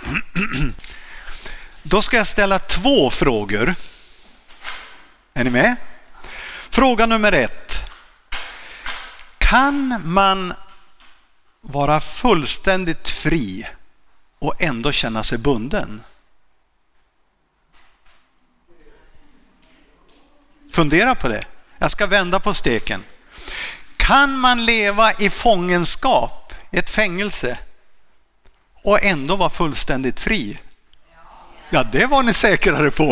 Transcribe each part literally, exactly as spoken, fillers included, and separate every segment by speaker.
Speaker 1: Då ska jag ställa två frågor. Är ni med? Fråga nummer ett. Kan man vara fullständigt fri och ändå känna sig bunden? Fundera på det. Jag ska vända på steken. Kan man leva i fångenskap, i ett fängelse, och ändå vara fullständigt fri? Ja, det var ni säkrare på.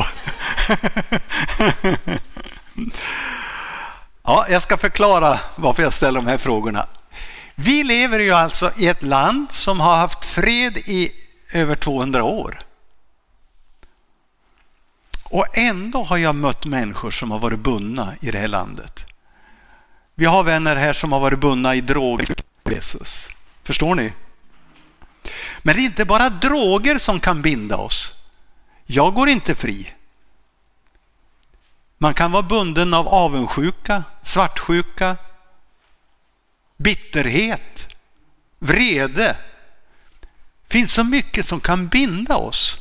Speaker 1: Ja, jag ska förklara varför jag ställer de här frågorna. Vi lever ju alltså i ett land som har haft fred i över tvåhundra år. Och ändå har jag mött människor som har varit bundna i det här landet. Vi har vänner här som har varit bundna i droger. Jesus. Förstår ni? Men det är inte bara droger som kan binda oss. Jag går inte fri. Man kan vara bunden av avundsjuka, svartsjuka, bitterhet, vrede. Det finns så mycket som kan binda oss.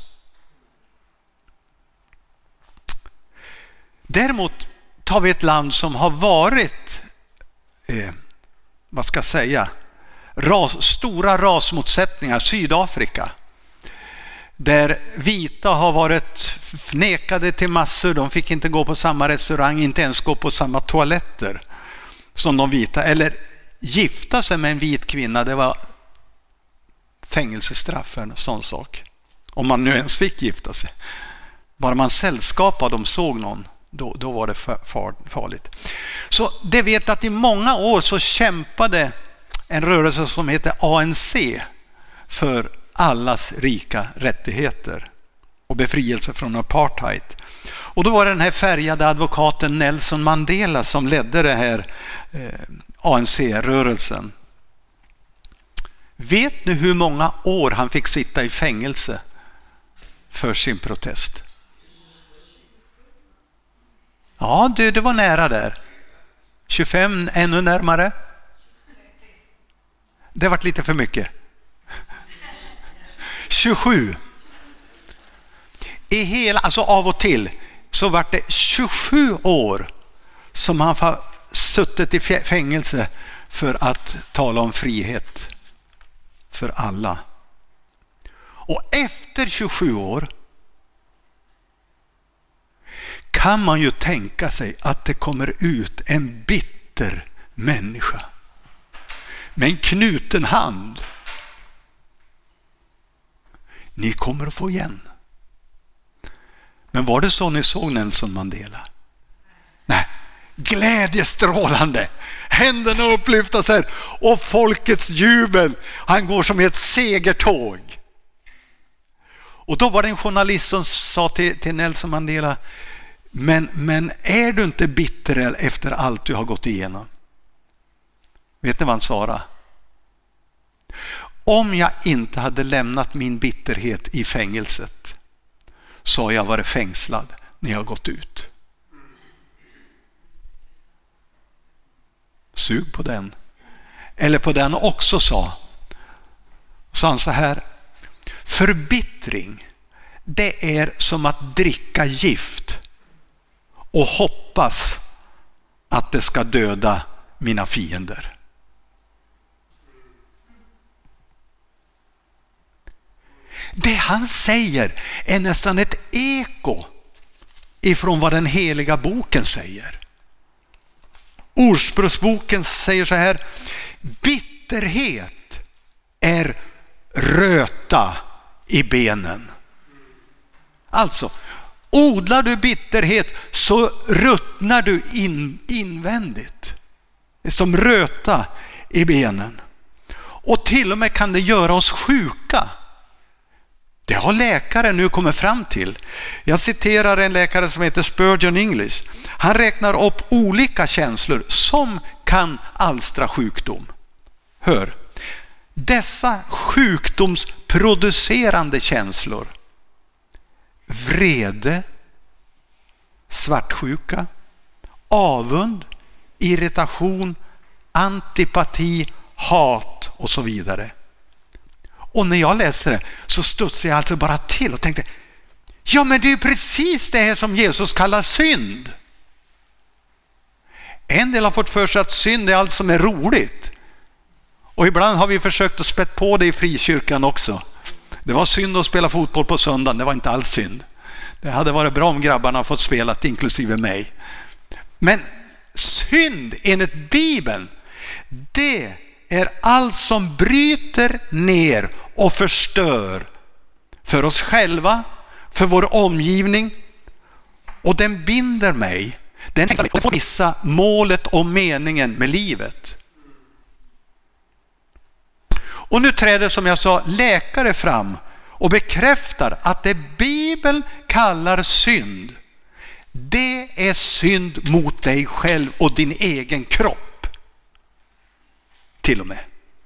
Speaker 1: Däremot tar vi ett land som har varit, eh, vad ska jag säga, ras, stora rasmotsättningar, Sydafrika. Där vita har varit nekade till massor. De fick inte gå på samma restaurang, inte ens gå på samma toaletter som de vita. Eller gifta sig med en vit kvinna, det var fängelsestraff, en sån sak. Om man nu ens fick gifta sig. Bara man sällskapade, de såg någon, då, då var det farligt. Så det vet att i många år så kämpade en rörelse som heter A N C för allas rika rättigheter och befrielse från apartheid. Och då var det den här färgade advokaten Nelson Mandela som ledde det här eh, A N C-rörelsen. Vet ni hur många år han fick sitta i fängelse för sin protest? Ja, det, det var nära där. tjugofem, ännu närmare. Det var lite för mycket. tjugosju. I hela, alltså av och till så var det tjugosju år som han har suttit i fängelse för att tala om frihet för alla. Och efter tjugosju år kan man ju tänka sig att det kommer ut en bitter människa med en knuten hand. Ni kommer att få igen. Men var det så ni såg Nelson Mandela? Nej, glädjestrålande. Händerna upplyfta sig och folkets jubel. Han går som i ett segertåg. Och då var det en journalist som sa till, till Nelson Mandela, men, men är du inte bitter efter allt du har gått igenom? Vet ni vad han svarade? Om jag inte hade lämnat min bitterhet i fängelset så har jag varit fängslad när jag gått ut. Sug på den. Eller på den också sa. Sa han så här: förbittring, det är som att dricka gift och hoppas att det ska döda mina fiender. Det han säger är nästan ett eko ifrån vad den heliga boken säger. Ordspråksboken säger så här: bitterhet är röta i benen. Alltså, odlar du bitterhet så ruttnar du in, invändigt. Det är som röta i benen. Och till och med kan det göra oss sjuka. Det har läkare nu kommit fram till. Jag citerar en läkare som heter Spurgeon English. Han räknar upp olika känslor som kan alstra sjukdom. Hör. Dessa sjukdomsproducerande känslor: vrede, svartsjuka, avund, irritation, antipati, hat och så vidare. Och när jag läste det så studsade jag alltså bara till och tänkte, ja men det är precis det här som Jesus kallar synd. En del har fått för sig att synd är allt som är roligt. Och ibland har vi försökt att spett på det i frikyrkan också. Det var synd att spela fotboll på söndagen, det var inte alls synd. Det hade varit bra om grabbarna fått spela, inklusive mig. Men synd enligt Bibeln, det är allt som bryter ner och förstör för oss själva, för vår omgivning. Och den binder mig. Den får missa målet och meningen med livet. Och nu träder, som jag sa, läkare fram och bekräftar att det Bibeln kallar synd, det är synd mot dig själv och din egen kropp. Till och med.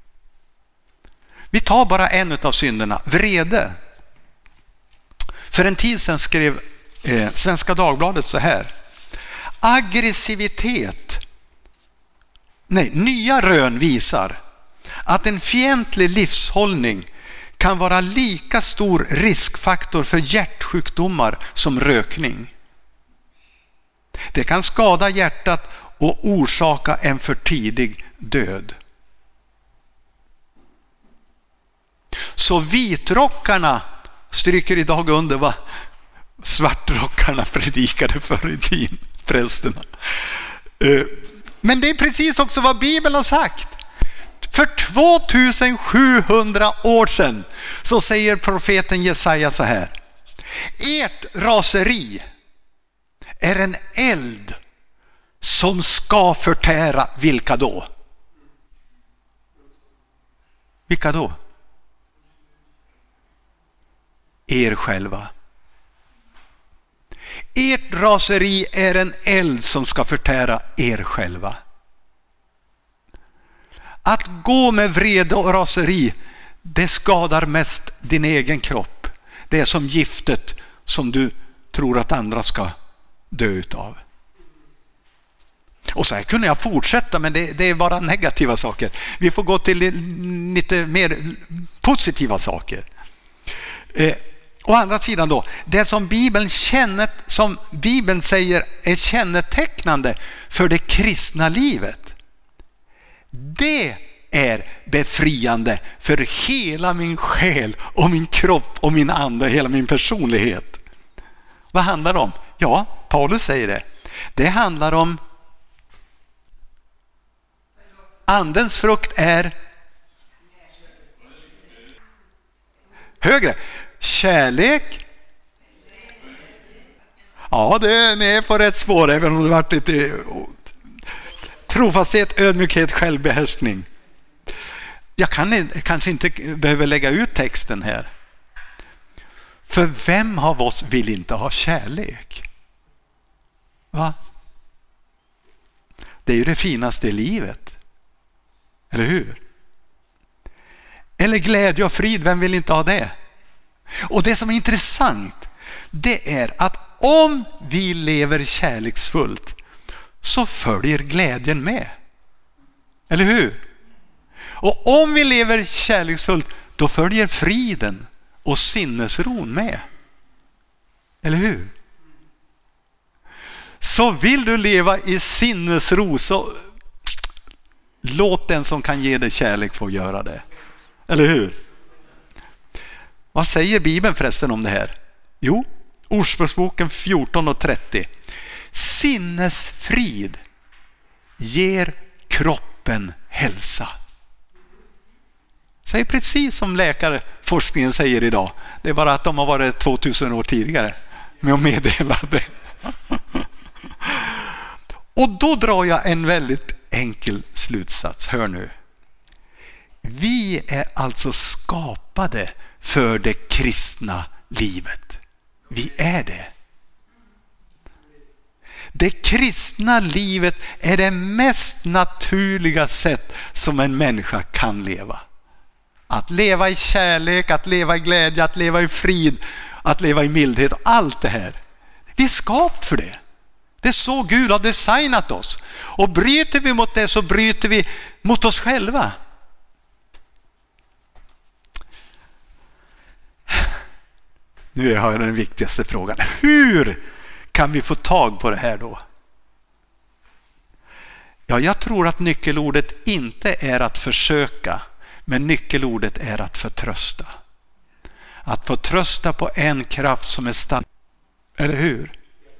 Speaker 1: Vi tar bara en av synderna, vrede. För en tid sedan skrev eh, Svenska Dagbladet så här: aggressivitet. Nej, nya rön visar att en fientlig livshållning kan vara lika stor riskfaktor för hjärtsjukdomar som rökning. Det kan skada hjärtat och orsaka en för tidig död. Så vitrockarna stryker idag under vad svartrockarna predikade förr i tiden, prästerna. Men det är precis också vad Bibeln har sagt. För tvåtusensjuhundra år sedan så säger profeten Jesaja så här: ert raseri är en eld som ska förtära. Vilka då? Vilka då? Er själva. Ert raseri är en eld som ska förtära er själva. Att gå med vrede och raseri, det skadar mest din egen kropp. Det är som giftet som du tror att andra ska dö utav. Och så här kunde jag fortsätta, men det, det är bara negativa saker. Vi får gå till lite mer positiva saker. Eh, å andra sidan då, det som Bibeln, känner, som Bibeln säger är kännetecknande för det kristna livet, det är befriande för hela min själ och min kropp och min ande, hela min personlighet. Vad handlar det om? Ja, Paulus säger det. Det handlar om andens frukt är högre. Kärlek. Ja, det, ni är på rätt spår, även om det varit lite trofasthet, ödmjukhet, självbehärskning. Jag kan kanske inte behöver lägga ut texten här. För vem av oss vill inte ha kärlek? Va? Det är ju det finaste i livet. Eller hur? Eller glädje och frid, vem vill inte ha det? Och det som är intressant, det är att om vi lever kärleksfullt så följer glädjen med. Eller hur? Och om vi lever kärleksfullt, då följer friden och sinnesron med. Eller hur? Så vill du leva i sinnesro, så låt den som kan ge dig kärlek få göra det. Eller hur? Vad säger Bibeln förresten om det här? Jo, Ordspråksboken fjorton och trettio. Sinnesfrid ger kroppen hälsa. Säger precis som läkarforskningen säger idag. Det är bara att de har varit tvåtusen år tidigare med att meddela det. Och då drar jag en väldigt enkel slutsats. Hör nu. Vi är alltså skapade för det kristna livet. Vi är det. Det kristna livet är det mest naturliga sätt som en människa kan leva. Att leva i kärlek, att leva i glädje, att leva i frid, att leva i mildhet och allt det här. Vi är skapt för det. Det är så Gud har designat oss. Och bryter vi mot det så bryter vi mot oss själva. Nu har jag den viktigaste frågan. Hur kan vi få tag på det här då? Ja, jag tror att nyckelordet inte är att försöka, men nyckelordet är att förtrösta. Att få trösta på en kraft som är stark. Eller hur?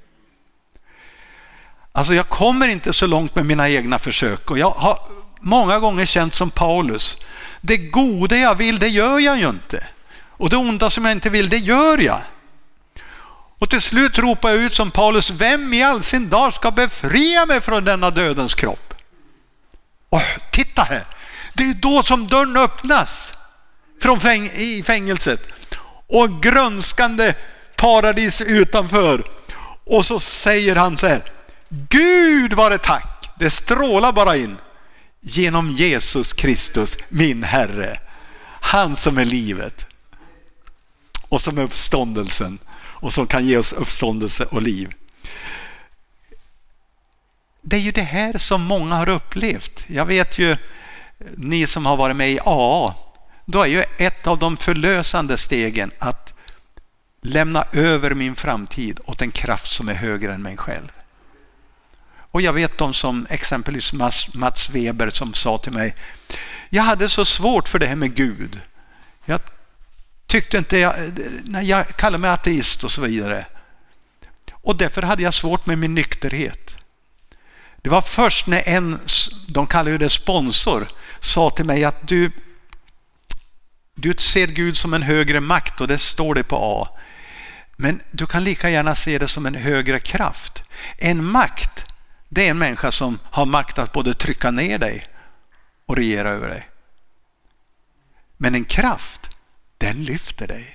Speaker 1: Alltså jag kommer inte så långt med mina egna försök, och jag har många gånger känt som Paulus. Det goda jag vill, det gör jag ju inte. Och det onda som jag inte vill, det gör jag. Och till slut ropar jag ut som Paulus: vem i all sin dag ska befria mig från denna dödens kropp? Och titta här, det är då som dörren öppnas från fäng- i fängelset. Och grönskande paradis utanför. Och så säger han så här: Gud vare tack, det strålar bara in. Genom Jesus Kristus, min Herre. Han som är livet. Och som är uppståndelsen. Och som kan ge oss uppståndelse och liv. Det är ju det här som många har upplevt. Jag vet ju, ni som har varit med i A A, då är ju ett av de förlösande stegen att lämna över min framtid åt en kraft som är högre än mig själv. Och jag vet de som exempelvis Mats Weber som sa till mig: jag hade så svårt för det här med Gud. Jag tyckte inte, jag, när jag kallar mig ateist och så vidare. Och därför hade jag svårt med min nykterhet. Det var först när en, de kallar ju det sponsor, sa till mig att du, du ser Gud som en högre makt, och det står det på A. Men du kan lika gärna se det som en högre kraft. En makt, det är en människa som har makt att både trycka ner dig och regera över dig. Men en kraft, den lyfter dig.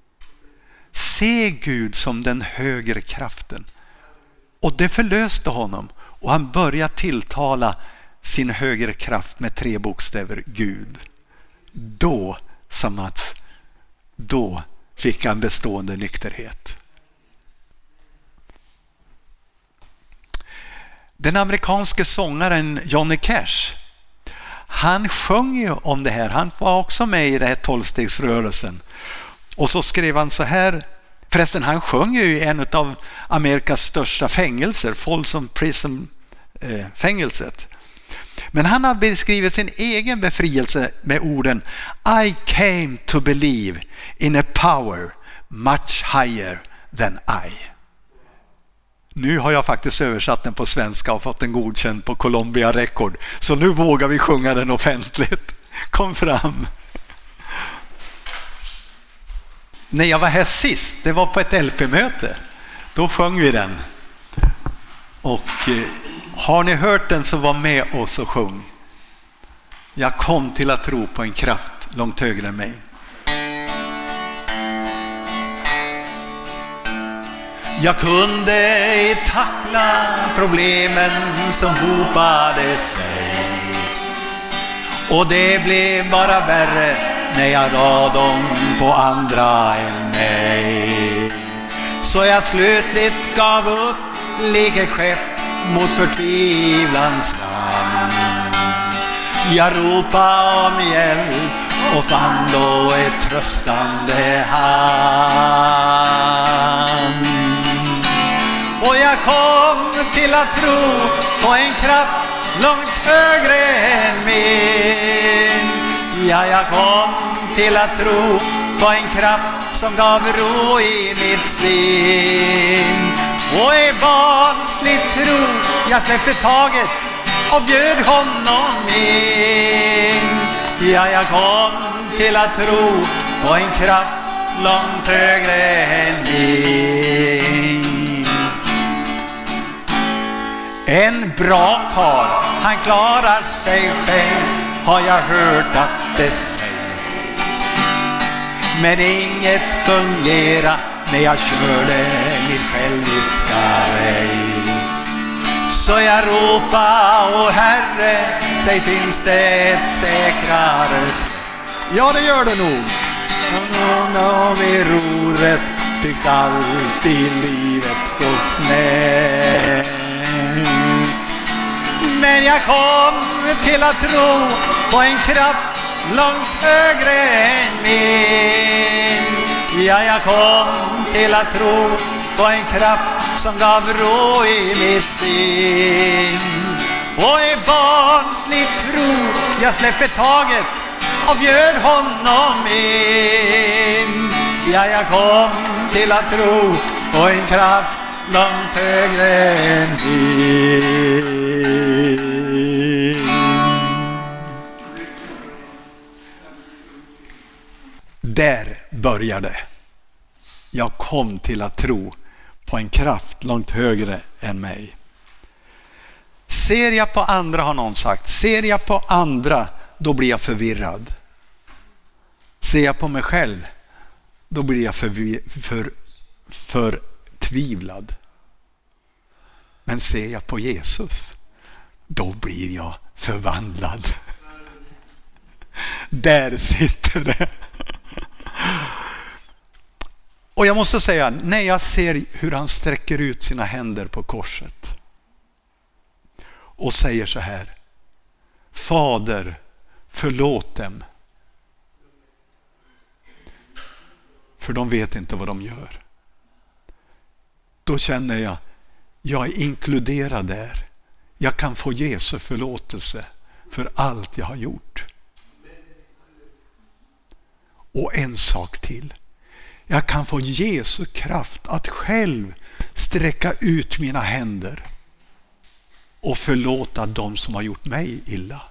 Speaker 1: Se Gud som den högre kraften. Och det förlöste honom. Och han började tilltala sin högre kraft med tre bokstäver: Gud. Då, sa Mats, då fick han bestående nykterhet. Den amerikanske sångaren Johnny Cash, han sjöng ju om det här. Han var också med i den här tolvstegsrörelsen. Och så skrev han så här. Förresten, han sjöng ju i en av Amerikas största fängelser, Folsom Prison eh, fängelset. Men han har beskrivit sin egen befrielse med orden: I came to believe in a power much higher than I. Nu har jag faktiskt översatt den på svenska och fått den godkänd på Columbia Record. Så nu vågar vi sjunga den offentligt. Kom fram. När jag var här sist, det var på ett L P-möte. Då sjöng vi den. Och eh, har ni hört den så var med oss och sjung. Jag kom till att tro på en kraft långt högre än mig. Jag kunde tackla problemen som hopade sig. Och det blev bara värre när jag la dem på andra än mig. Så jag slutligt gav upp lik ett skepp mot förtvivlans land. Jag ropade om hjälp och fann då ett tröstande hand. Och jag kom till att tro på en kraft långt högre än min. Ja, jag kom till att tro på en kraft som gav ro i mitt sin. Och i barnslig tro jag släppte taget och bjöd honom in. Ja, jag kom till att tro på en kraft långt högre än min. En bra karl, han klarar sig själv, har jag hört att det sägs. Men inget fungerar när jag körde mitt själviska race. Så jag ropar, åh Herre, säg finns det ett säkrare sätt? Ja, det gör det nog. Och vid roret tycks allt i livet gå snett. Men jag kom till att tro på en kraft långt högre än min. Ja, jag kom till att tro på en kraft som gav ro i mitt sin. Och i barnslig tro jag släpper taget och bjöd honom in. Ja, jag kom till att tro på en kraft långt högre än din. Där började det. Jag kom till att tro på en kraft långt högre än mig. Ser jag på andra, har någon sagt, ser jag på andra, då blir jag förvirrad. Ser jag på mig själv, då blir jag för, för, förtvivlad. Men ser jag på Jesus, då blir jag förvandlad. Där sitter det. Och jag måste säga, när jag ser hur han sträcker ut sina händer på korset och säger så här: Fader, förlåt dem, för de vet inte vad de gör. Då känner jag, jag är inkluderad där. Jag kan få Jesu förlåtelse för allt jag har gjort. Och en sak till. Jag kan få Jesu kraft att själv sträcka ut mina händer och förlåta dem som har gjort mig illa.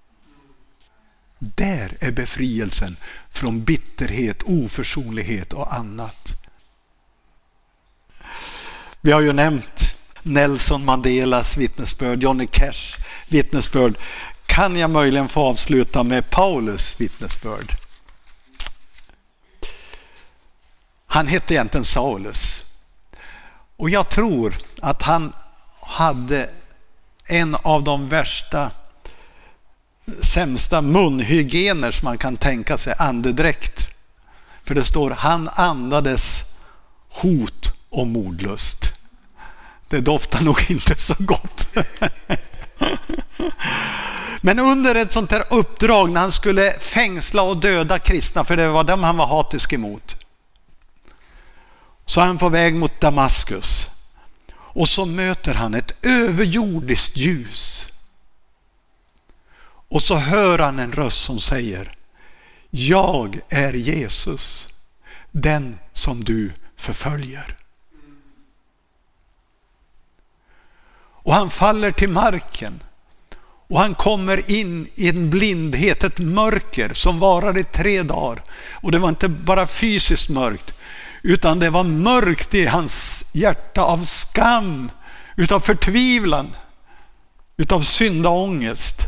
Speaker 1: Där är befrielsen från bitterhet, oförsonlighet och annat. Vi har ju nämnt Nelson Mandelas vittnesbörd, Johnny Cash vittnesbörd. Kan jag möjligen få avsluta med Paulus vittnesbörd? Han hette egentligen Saulus. Och jag tror att han hade en av de värsta, sämsta munhygener som man kan tänka sig, andedräkt. För det står, han andades hot och mordlust. Det doftar nog inte så gott. Men under ett sånt här uppdrag när han skulle fängsla och döda kristna, för det var dem han var hatisk emot, så är han på väg mot Damaskus. Och så möter han ett överjordiskt ljus. Och så hör han en röst som säger: jag är Jesus, den som du förföljer. Och han faller till marken. Och han kommer in i en blindhet, ett mörker som varar i tre dagar. Och det var inte bara fysiskt mörkt, utan det var mörkt i hans hjärta av skam, utav förtvivlan, utav syndaångest.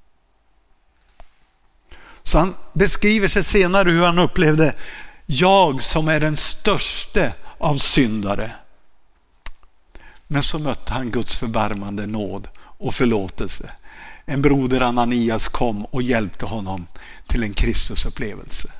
Speaker 1: Så han beskriver sig senare hur han upplevde: jag som är den störste av syndare. Men så mötte han Guds förbarmande nåd och förlåtelse. En broder, Ananias, kom och hjälpte honom till en Kristusupplevelse.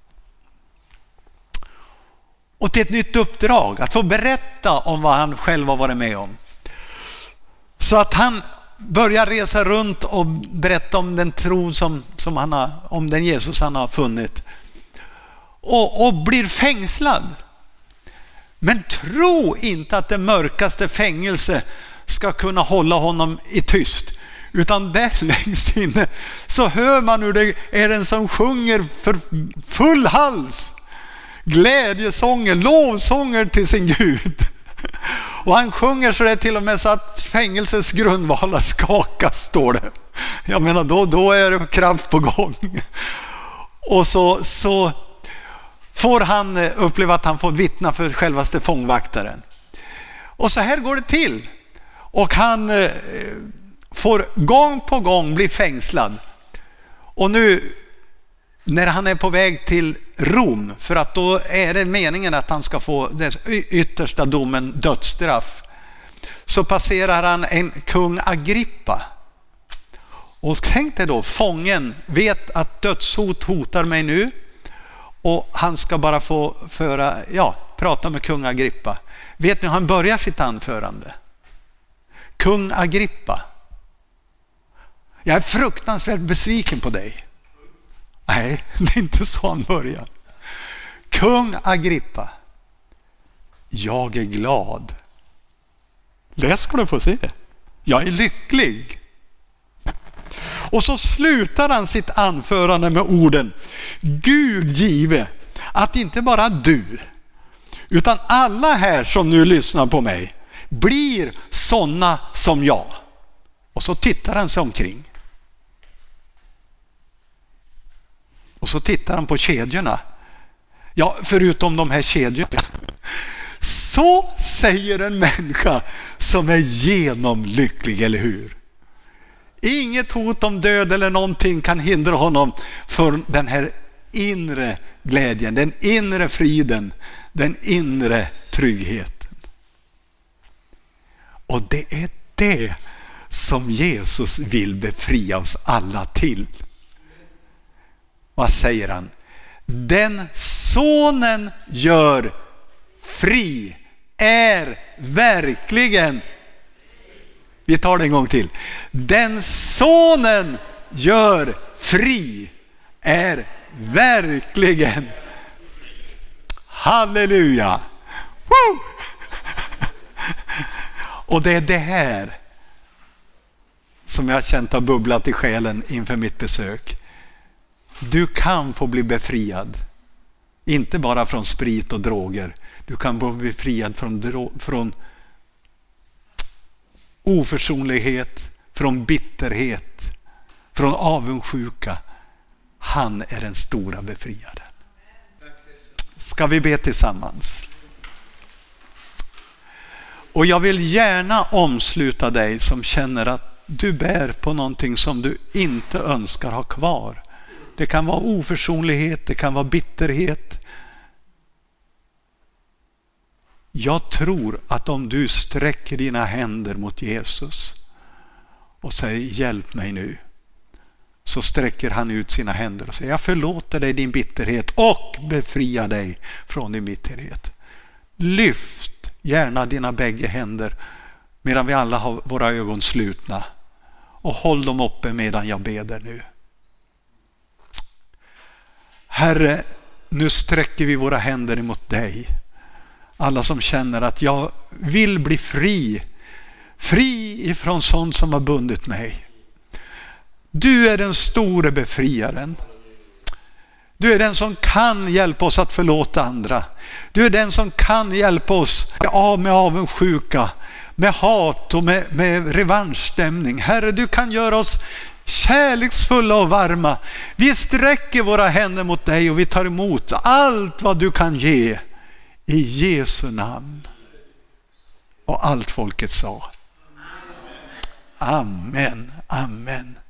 Speaker 1: Och till ett nytt uppdrag, att få berätta om vad han själv har varit med om. Så att han börjar resa runt och berätta om den tro som, som han har, om den Jesus han har funnit. Och, och blir fängslad. Men tro inte att det mörkaste fängelse ska kunna hålla honom i tyst. Utan där längst inne så hör man hur det är den som sjunger för full hals. Glädjesånger, lovsånger till sin Gud. Och han sjunger så det är till och med så att fängelsets grundvalar skakas, står det. Jag menar, då, då är det kraft på gång. Och så, så får han uppleva att han får vittna för självaste fångvaktaren. Och så här går det till. Och han eh, får gång på gång bli fängslad. Och nu när han är på väg till Rom, för att då är det meningen att han ska få den yttersta domen, dödsstraff, så passerar han en kung Agrippa. Och tänk dig då, fången vet att dödshot hotar mig nu, och han ska bara få föra, ja, prata med kung Agrippa. Vet ni hur han börjar sitt anförande? Kung Agrippa, jag är fruktansvärt besviken på dig. Nej, det är inte så han börjar. kung Agrippa, jag är glad. Läs ska du få se. Jag är lycklig. Och så slutar han sitt anförande med orden: Gud give att inte bara du, utan alla här som nu lyssnar på mig blir sådana som jag. Och så tittar han sig omkring. Och så tittar han på kedjorna. Ja, förutom de här kedjorna. Så säger en människa som är genomlycklig, eller hur? Inget hot om död eller någonting kan hindra honom från den här inre glädjen, den inre friden, den inre tryggheten. Och det är det som Jesus vill befria oss alla till. Vad säger han? Den sonen gör fri är verkligen. Vi tar det en gång till. Den sonen gör fri är verkligen. Halleluja. Woo! Och det är det här som jag har känt har bubblat i själen inför mitt besök. Du kan få bli befriad. Inte bara från sprit och droger. Du kan bli befriad från, dro- från oförsonlighet, från bitterhet, från avundsjuka. Han är den stora befriaren. Ska vi be tillsammans? Och jag vill gärna omsluta dig som känner att du bär på någonting som du inte önskar ha kvar. Det kan vara oförsonlighet, det kan vara bitterhet. Jag tror att om du sträcker dina händer mot Jesus och säger hjälp mig nu, så sträcker han ut sina händer och säger jag förlåter dig din bitterhet och befriar dig från din bitterhet. Lyft gärna dina bägge händer medan vi alla har våra ögon slutna och håll dem uppe medan jag beder nu. Herre, nu sträcker vi våra händer emot dig. Alla som känner att jag vill bli fri. Fri ifrån sånt som har bundit mig. Du är den store befriaren. Du är den som kan hjälpa oss att förlåta andra. Du är den som kan hjälpa oss av med avundsjuka, med hat och med, med revanschstämning. Herre, du kan göra oss kärleksfulla och varma. Vi sträcker våra händer mot dig och vi tar emot allt vad du kan ge i Jesu namn. Och allt folket sa. Amen, amen.